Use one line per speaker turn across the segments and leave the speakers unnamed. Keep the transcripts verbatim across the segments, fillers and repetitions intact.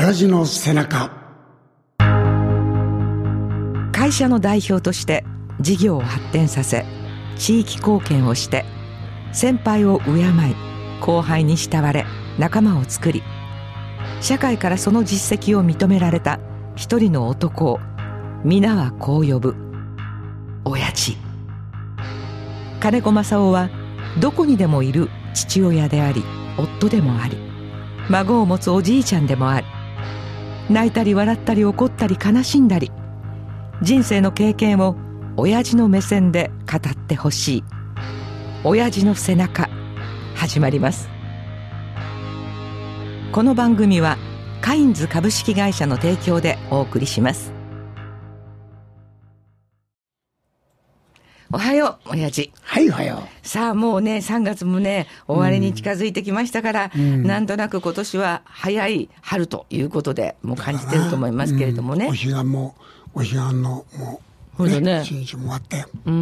親父の背中。
会社の代表として事業を発展させ、地域貢献をして、先輩を敬い後輩に慕われ仲間を作り、社会からその実績を認められた一人の男を皆はこう呼ぶ、親父。金子正夫はどこにでもいる父親であり、夫でもあり、孫を持つおじいちゃんでもあり、泣いたり笑ったり怒ったり悲しんだり、人生の経験を親父の目線で語ってほしい。親父の背中、始まります。この番組はカインズ株式会社の提供でお送りします。おはよう、親父。
はい、おはよ
う。さあ、もうね、さんがつもね、終わりに近づいてきましたから、うん、なんとなく今年は早い春ということで、もう感じてると思いますけれどもね。
うん、お彼岸も、お彼岸の、もう、
そうだね、
一日も終わって、
うんうん、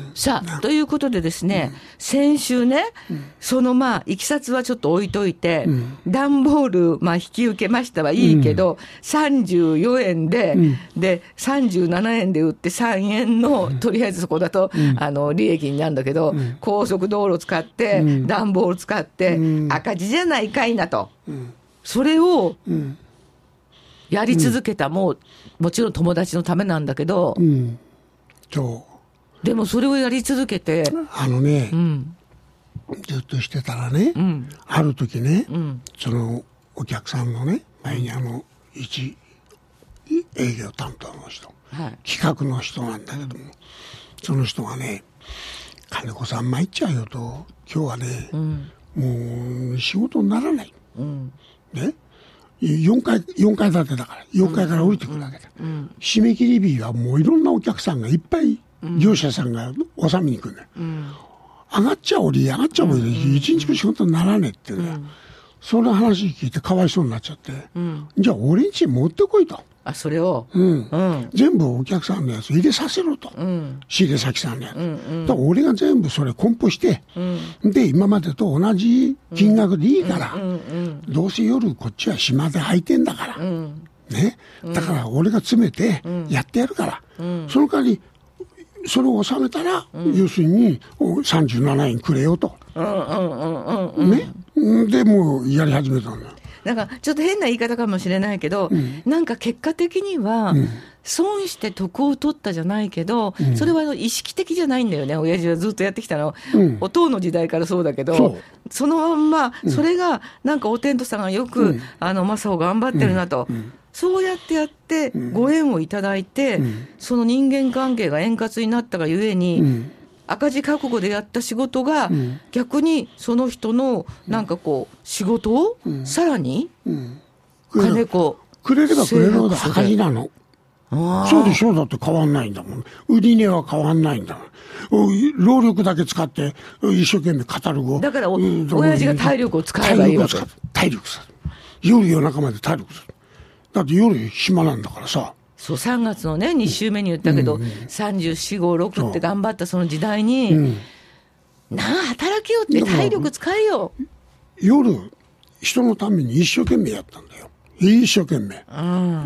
さあ、ということでですね、うん、先週ね、うん、そのまあいきさつはちょっと置いといて、うん、段ボール、まあ、引き受けましたはいいけど、うん、さんじゅうよえんで、うん、でさんじゅうななえんで売ってさんえんの、うん、とりあえずそこだと、うん、あの利益になるんだけど、うん、高速道路使って、うん、段ボール使って、うん、赤字じゃないかいなと、うん、それを、うんやり続けた、うん、もうもちろん友達のためなんだけど、うん、そうでもそれをやり続けて
あのね、うん、ずっとしてたらね、うん、ある時ね、うん、そのお客さんのね前にあの一営業担当の人、はい、企画の人なんだけども、その人がね、金子さん参っちゃうよと、今日はね、うん、もう仕事にならない、うん、ね、よんかい、よんかい建てだからよんかいから降りてくるわけだ、うんうん、締め切り日はもういろんなお客さんがいっぱい、うん、業者さんが納めに来るんだよ、うん、上がっちゃおり上がっちゃおり、うん、一日も仕事にならねえっていうから、うん、その話聞いてかわいそうになっちゃって、うん、じゃあ俺んち持ってこいと、
あそれを、
うんうん、全部お客さんのやつ入れさせろと、うん、仕入れ先さんのやつ、うんうん、だから俺が全部それ梱包して、うん、で今までと同じ金額でいいから、うんうんうん、どうせ夜こっちは島で空いてんだから、うんね、だから俺が詰めてやってやるから、うん、その代わりそれを納めたら、うん、要するにさんじゅうななえんくれよと、うんうんうんうん、ね、でもうやり始めたんだよ。
なんかちょっと変な言い方かもしれないけど、うん、なんか結果的には、うん、損して得を取ったじゃないけど、うん、それは意識的じゃないんだよね。親父はずっとやってきたの、うん、お父の時代からそうだけど、 そ, そのまんま、うん、それがなんかお天道さんがよく、うん、あの正雄頑張ってるなと、うんうん、そうやってやってご縁をいただいて、うん、その人間関係が円滑になったがゆえに、うん、赤字覚悟でやった仕事が、うん、逆にその人のなんかこう仕事を、うん、さらに、うん、金子
くれればくれるほど赤字なの。そうでしょう、だって変わんないんだもん。売り値は変わんないんだもん。労力だけ使って一生懸命カタログを、
だからお親父が体力を使えばいいわけ。
体力さ夜夜中まで体力する。だって夜暇なんだからさ。
そうさんがつのねに週目に言ったけど、うんうん、さんじゅうよん、ご、ろくって頑張ったその時代に、うん、なあ働けよって体力使えよ。
夜人のために一生懸命やったんだよ。一生懸命、うん、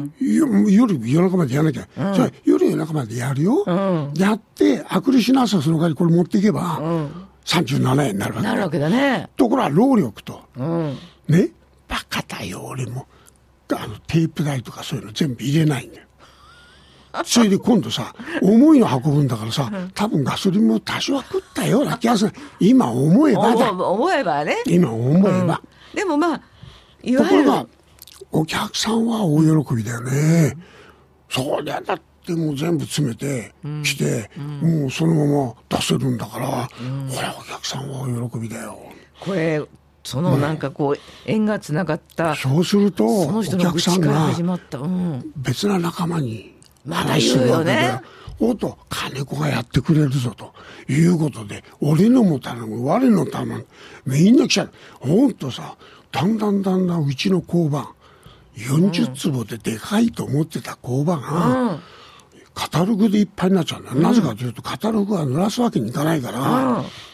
夜夜中までやらなきゃ、うん、じゃあ夜夜中までやるよ、うん、やってあくるしな朝その代わりこれ持っていけば、うん、さんじゅうななえんになるわけだ。
なるわけだね。
ところが労力と、うん、ね、バカだよ俺も。あのテープ代とかそういうの全部入れないんだよ。それで今度さ重いの運ぶんだからさ、多分ガソリンも多少は食ったような気がする。今思えばだ。
思えばね。
今思えば、
うん、でもまあいわゆるところが
お客さんは大喜びだよね、うん、そうだよ。だってもう全部詰めてきて、うん、もうそのまま出せるんだから、うん、ほらお客さんは大喜びだよ。
これそのなんかこう縁がつながった、
ね、そうするとお客さんが別な仲間に話するわけで、おっと金子がやってくれるぞということで、俺のも頼む我の頼むみんな来ちゃう。ほんとさ、だんだんだんだんうちの工場よんじゅうつぼででかいと思ってた工場が、うん、カタログでいっぱいになっちゃうんだよ、うん、なぜかというとカタログは濡らすわけにいかないから、うん、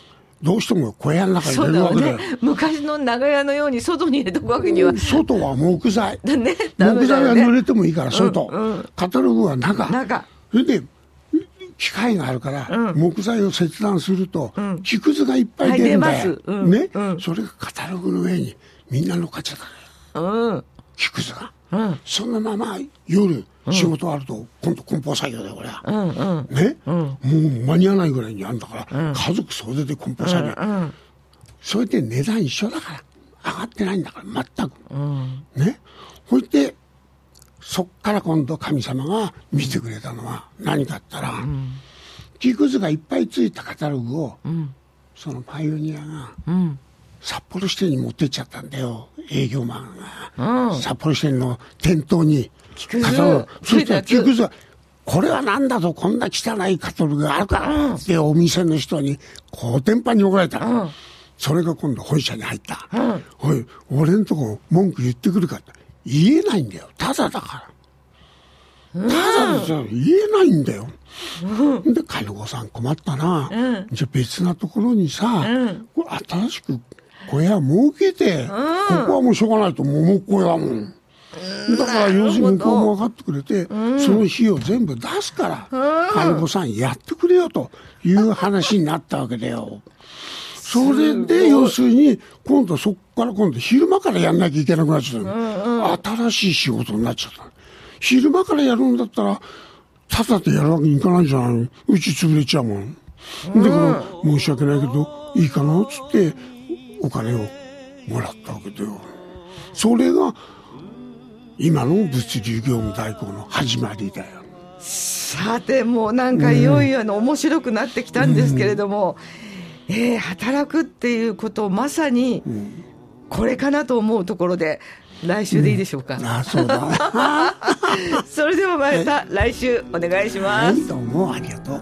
どうしても小屋の中に入れるわけだよ。
そうだね、昔の長屋のように外に入れとくわけには、うん、
外は木材、
ね、
木材は濡れてもいいから外、うんうん、カタログは中、
中
それで機械があるから、うん、木材を切断すると、うん、木くずがいっぱい出るんだよ、はい、うん、ね、うん、それがカタログの上にみんな乗っかっちゃったね、うん、木くずが、うん、そのまま夜仕事あると今度梱包作業だよこれは、うんうん、ね、うん、もう間に合わないぐらいにあるんだから、うん、家族総出で梱包作業、うんうん、それで値段一緒だから上がってないんだから全く、うん、ね、そしてそっから今度神様が見てくれたのは何かあったら、うん、木くずがいっぱいついたカタログを、うん、そのパイオニアが、うん、札幌支店に持ってっちゃったんだよ、営業マンが、うん、札幌支店の店頭に
木くずそ
したら木くずがこれはなんだとこんな汚いカタログがあるからってお店の人にこう天板に怒られた、うん、それが今度本社に入った、うん、おい俺んとこ文句言ってくるかって言えないんだよ、ただだからただでさ、うん、言えないんだよ、うん、で金子さん困ったな、うん、じゃあ別なところにさ、うん、これ新しく小屋設けて、うん、ここはもうしょうがないと桃小屋だもん、だから要するに向こうも分かってくれて、うん、その費用全部出すから、うん、金子さんやってくれよという話になったわけだよ。それで要するに今度そこから今度昼間からやんなきゃいけなくなっちゃった、うんうん、新しい仕事になっちゃった。昼間からやるんだったらただでやるわけにいかないじゃない、うち潰れちゃうもん、うん、だから申し訳ないけどいいかなっつってお金をもらったわけだよ。それが今の物流業務代行の始まりだよ。
さてもうなんかいよいよの面白くなってきたんですけれども、うん、えー、働くっていうことをまさにこれかなと思うところで来週でいいでしょうか、
うん、あそうだ
それではまた来週お願いします、
はい、どうもありがとう。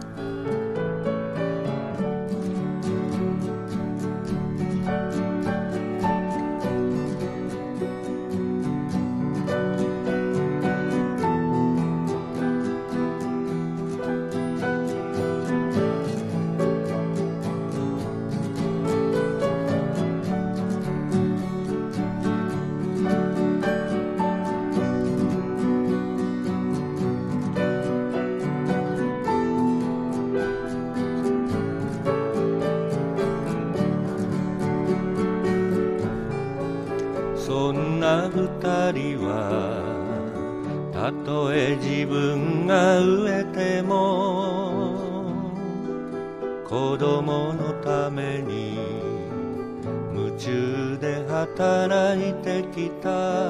そんな二人はたとえ自分が飢えても子供のために夢中で働いてきた。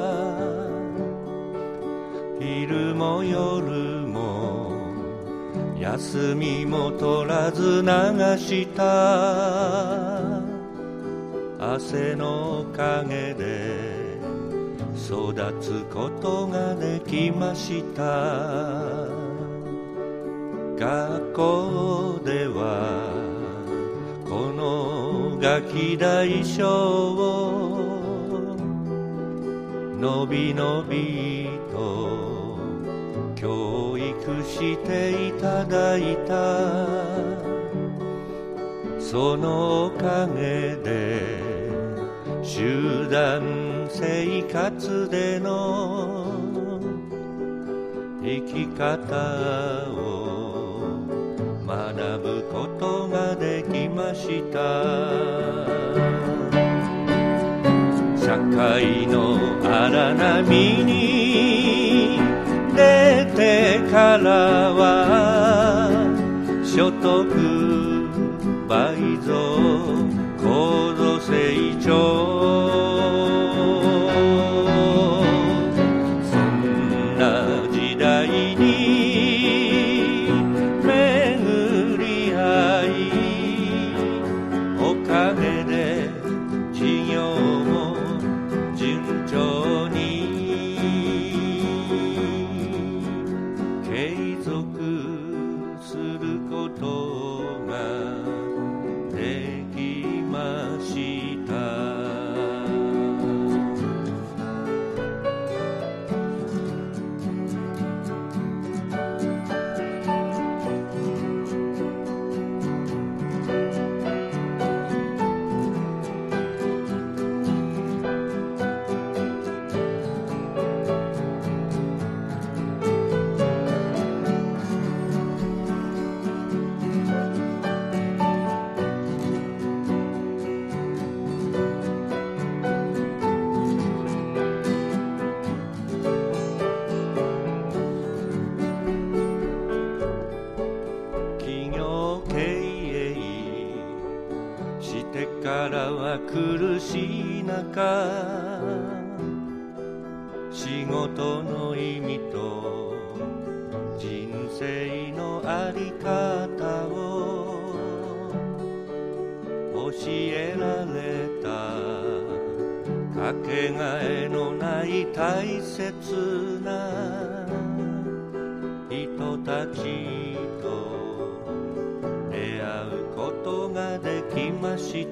昼も夜も休みも取らず流した汗の陰で育つことができました。学校ではこのガキ大将をのびのびと教育していただいた。そのおかげで集団生活での生き方を学ぶことができました。社会の荒波に出てからは所得倍増高度成長、そんな時代に巡り合い、おかげで事業も順調に継続することができました。 中仕事の意味と人生のあり方を教えられたかけがえのない大切な人たちと出会うことができました。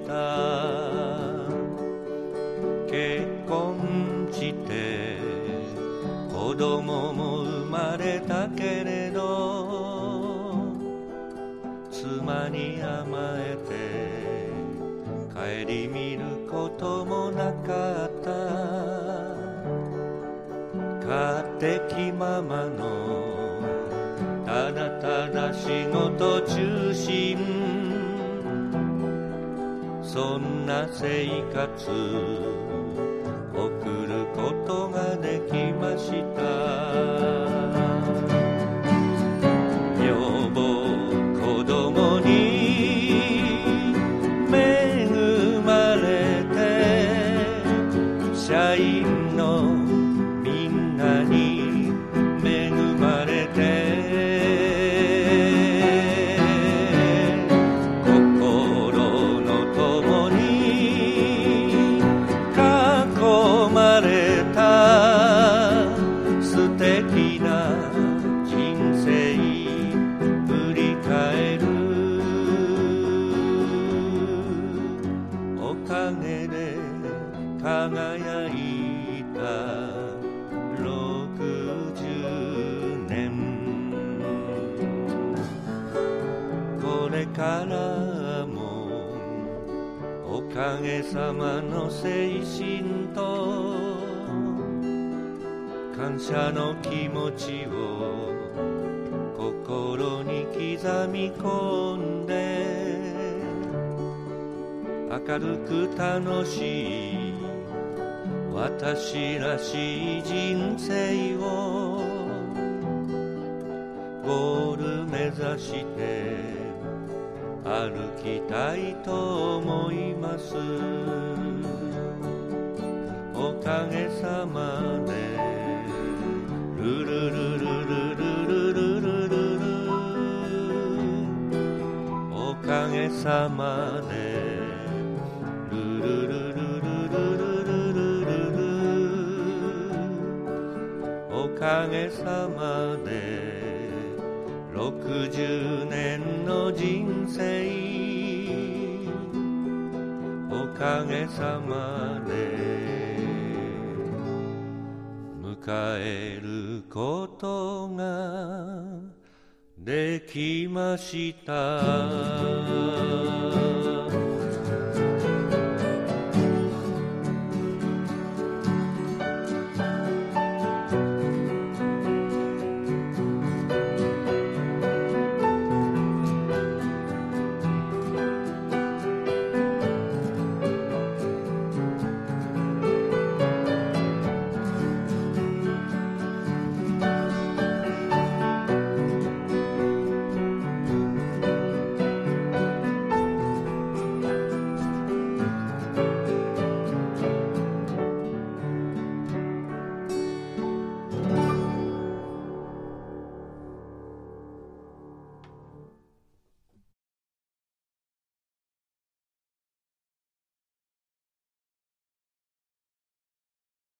結婚して子供も生まれたけれど妻に甘えて顧みることもなかった。勝手気ままのただただ仕事中心、そんな生活送ることができました。女房子供に恵まれて、社員のみんなに恵まれて、心の友に囲まれた素敵な人生振り返る。おかげで輝いたろくじゅうねん、これからもおかげさまの精神と感謝の気持ちを心に刻み込んで、明るく楽しい私らしい人生をゴール目指して歩きたいと思います。おかげさまでルルルルルルルルルルル、おかげさまでルルルルルルルルルル、おかげさまでろくじゅうねんの人生、おかげさまで迎えることができました。